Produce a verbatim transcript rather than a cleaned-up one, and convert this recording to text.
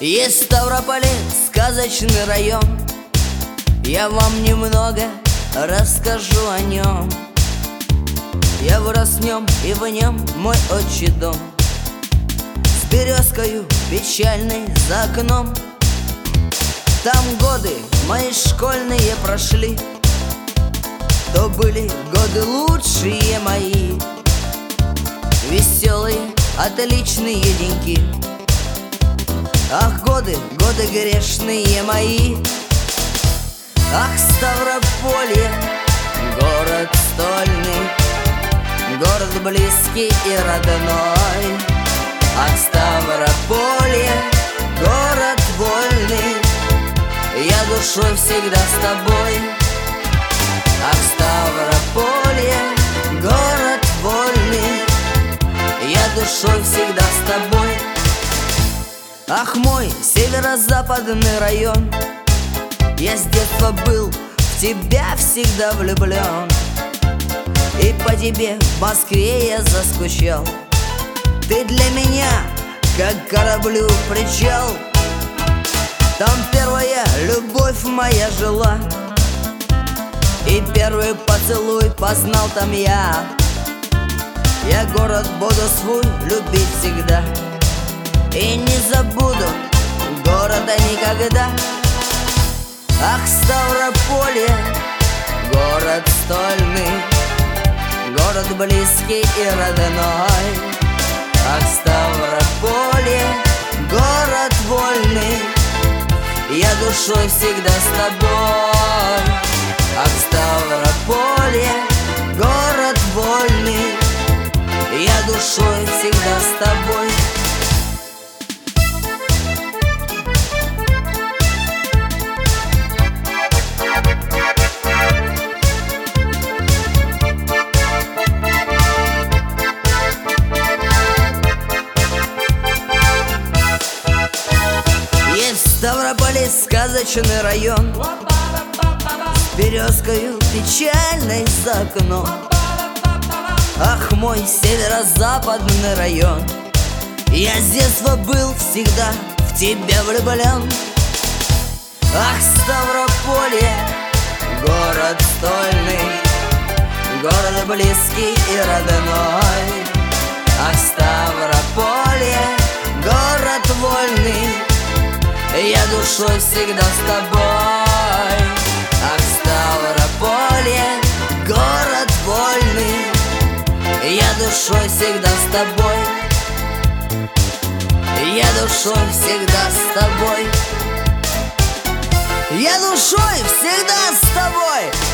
Есть в Ставрополе сказочный район, я вам немного расскажу о нем. Я вырос в нем, и в нем мой отчий дом, с березкою печальной за окном. Там годы мои школьные прошли, то были годы лучшие мои, веселые, отличные деньки. Ах, годы, годы грешные мои. Ах, Ставрополье, город стольный, город близкий и родной. Ах, Ставрополье, город вольный, я душой всегда с тобой. Ах, Ставрополье, город вольный, я душой всегда с тобой. Ах, мой северо-западный район, я с детства был в тебя всегда влюблен, и по тебе в Москве я заскучал. Ты для меня, как кораблю причал, там первая любовь моя жила, и первый поцелуй познал там я. Я город буду свой любить всегда, и не забуду города никогда. Ах, Ставрополье, город стольный, город близкий и родной. Ах, Ставрополье, город вольный, я душой всегда с тобой. Ах, Ставрополье, город вольный, я душой всегда с тобой. В Ставрополе сказочный район, с березкою печальной за окном. Ах, мой северо-западный район, я с детства был всегда в тебя влюблен. Ах, Ставрополье, город стольный, город близкий и родной. Ах, Ставрополье, город вольный, я душой всегда с тобой. Ах, Ставрополье, город вольный, я душой всегда с тобой. Я душой всегда с тобой. Я душой всегда с тобой.